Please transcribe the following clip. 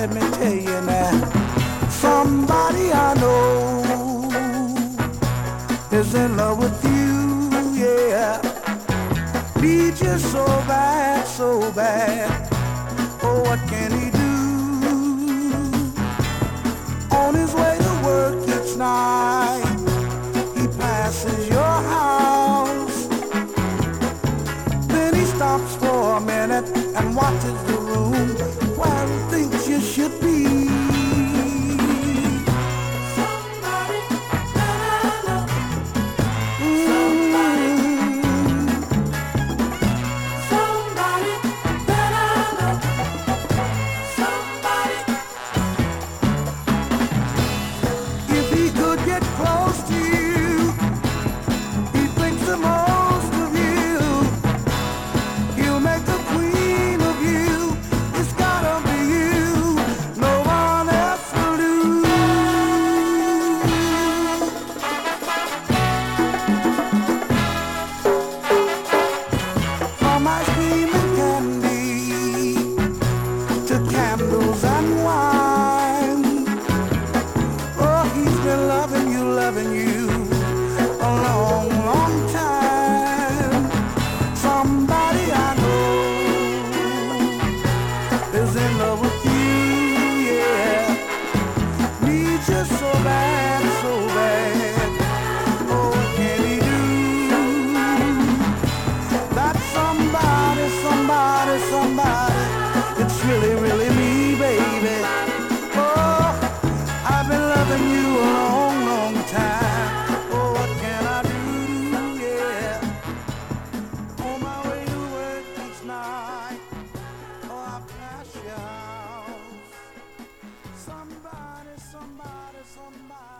let me tell you now. Somebody I know is in love with you, yeah. Need you so bad, so bad. Oh, what can he do? On his way to work each night, he passes your house. Then he stops for a minute and watches the room where he thinks you should be. Somebody that I love. Somebody. Somebody that I love. Somebody. If he could get close to you, he thinks the most of you. He'll make a queen of you. It's gotta be you. No one else will do. From ice cream and candy to candles and wine. Oh, he's been loving you a long, long time. Somebody I know is in love with you, yeah. Needs you so bad, so bad. Oh, what can he do? That somebody, somebody, somebody, it's really, really me, baby. Oh, I've been loving you a long, long time. Oh, what can I do? Yeah. On my way to work each night. Oh, I pass your house. Somebody, somebody, somebody.